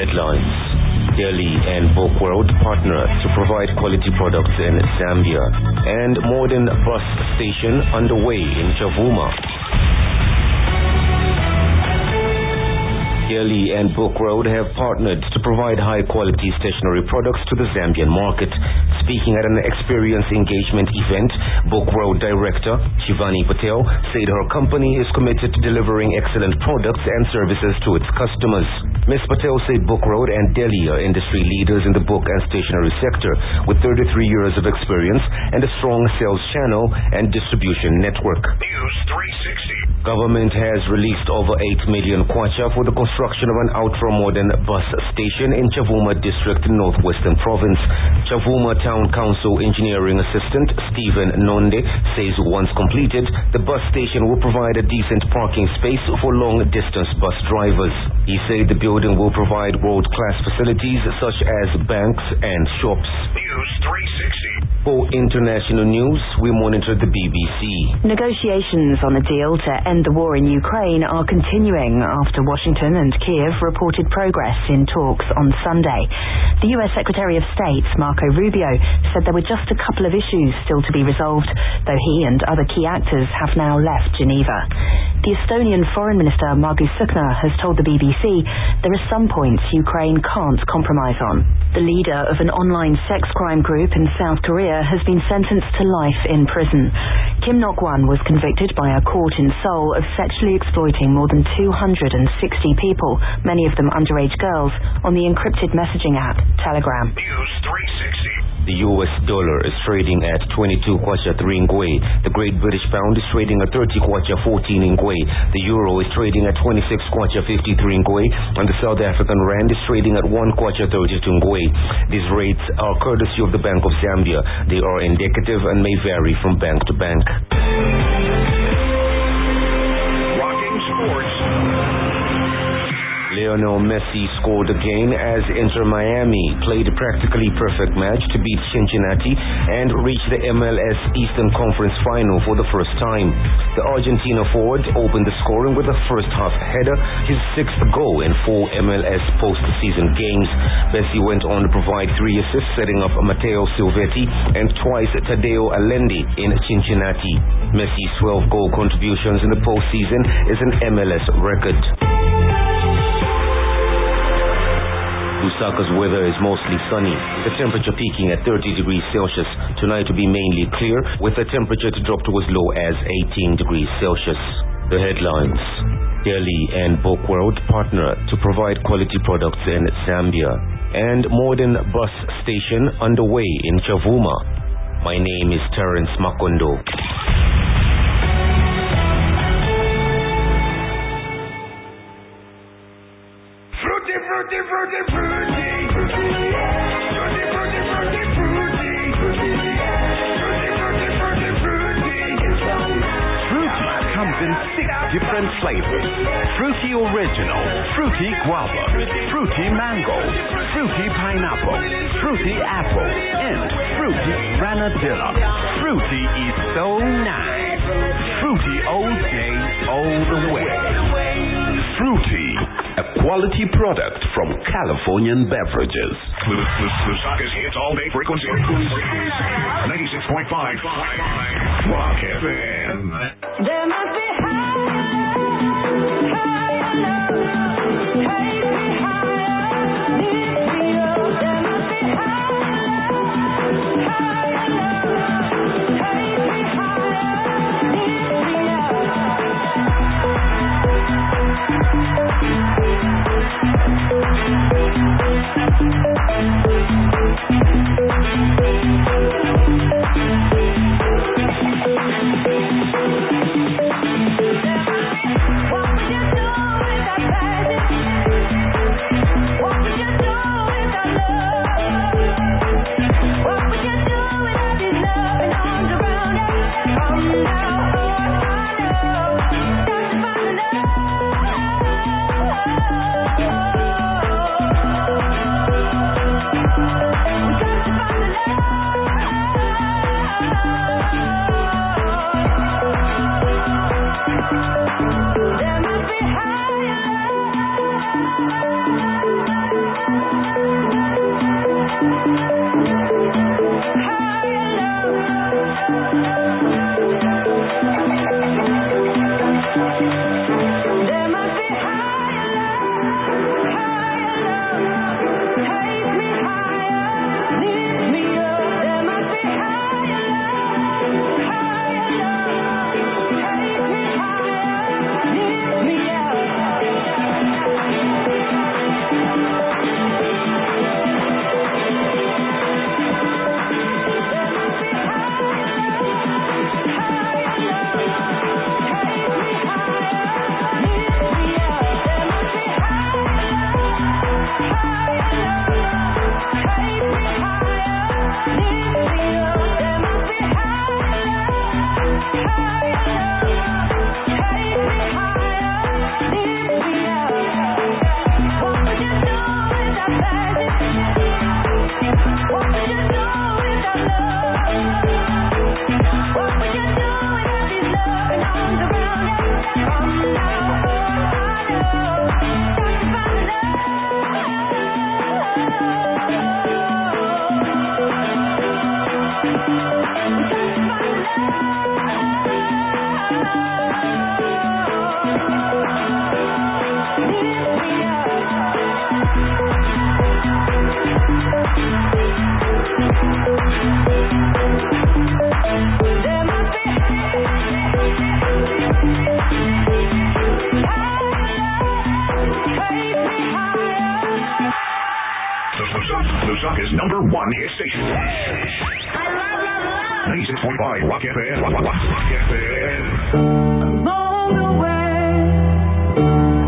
headlines. Delhi and Bookworld partner to provide quality products in Zambia. And modern bus station underway in Chavuma. Delhi and Bookworld have partnered to provide high-quality stationery products to the Zambian market. Speaking at an experience engagement event, Bookworld director Shivani Patel said her company is committed to delivering excellent products and services to its customers. Ms. Patel said Bookworld and Delhi are industry leaders in the book and stationery sector with 33 years of experience and a strong sales channel and distribution network. News 360. Government has released over 8 million kwacha for the construction of an ultra-modern bus station in Chavuma district in northwestern province. Chavuma Town Council Engineering Assistant Stephen Nonde says once completed, the bus station will provide a decent parking space for long-distance bus drivers. He said the building will provide world-class facilities such as banks and shops. News 360. For international news, we monitor the BBC. Negotiations on a deal to end the war in Ukraine are continuing after Washington and Kiev reported progress in talks on Sunday. The US Secretary of State, Marco Rubio, said there were just a couple of issues still to be resolved, though he and other key actors have now left Geneva. The Estonian Foreign Minister, Margus Tsahkna, has told the BBC there are some points Ukraine can't compromise on. The leader of an online sex crime group in South Korea has been sentenced to life in prison. Kim Nok-won was convicted by a court in Seoul of sexually exploiting more than 260 people, many of them underage girls, on the encrypted messaging app Telegram. News 360. The US dollar is trading at 22 kwacha 3 ngwe. The Great British Pound is trading at 30 kwacha 14 ngwe. The Euro is trading at 26 kwacha 53 ngwe. And the South African Rand is trading at 1 kwacha 32 ngwe. These rates are courtesy of the Bank of Zambia. They are indicative and may vary from bank to bank. Rocking sports. Lionel Messi scored again as Inter Miami played a practically perfect match to beat Cincinnati and reach the MLS Eastern Conference Final for the first time. The Argentina forward opened the scoring with a first-half header, his sixth goal in 4 MLS postseason games. Messi went on to provide 3 assists, setting up Matteo Silvetti and twice Tadeo Allende in Cincinnati. Messi's 12-goal contributions in the postseason is an MLS record. Lusaka's weather is mostly sunny, the temperature peaking at 30 degrees Celsius. Tonight will be mainly clear, with the temperature to drop to as low as 18 degrees Celsius. The headlines. Delhi and Bookworld partner to provide quality products in Zambia. And modern bus station underway in Chavuma. My name is Terence Makondo. Different flavors. Fruity Original, Fruity Guava, Fruity Mango, Fruity Pineapple, Fruity Apple, and Fruity Granadilla. Fruity is so nice. Fruity all day, all the way. Fruity, a quality product from Californian Beverages. Lusaka's hits all day frequency. 96.5 Rock FM. There must be Lusaka's #1 hit station. 96.5 Rock FM. Rock FM. Along the way,